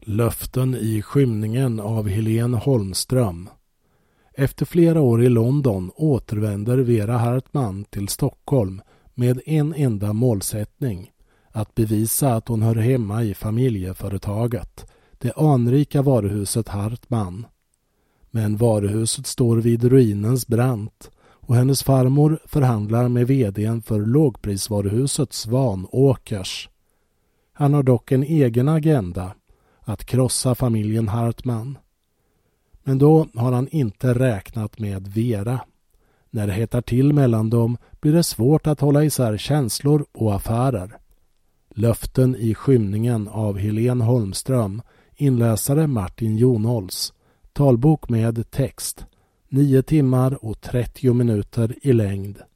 Löften i skymningen av Helene Holmström. Efter flera år i London återvänder Vera Hartman till Stockholm med en enda målsättning: att bevisa att hon hör hemma i familjeföretaget, det anrika varuhuset Hartman. Men varuhuset står vid ruinens brant och hennes farmor förhandlar med vdn för lågprisvaruhuset Svanåkers. Han har dock en egen agenda: att krossa familjen Hartman. Men då har han inte räknat med Vera. När det hettar till mellan dem blir det svårt att hålla isär känslor och affärer. Löften i skymningen av Helene Holmström, inläsare Martin Jonholz. Talbok med text, 9 timmar och 30 minuter i längd.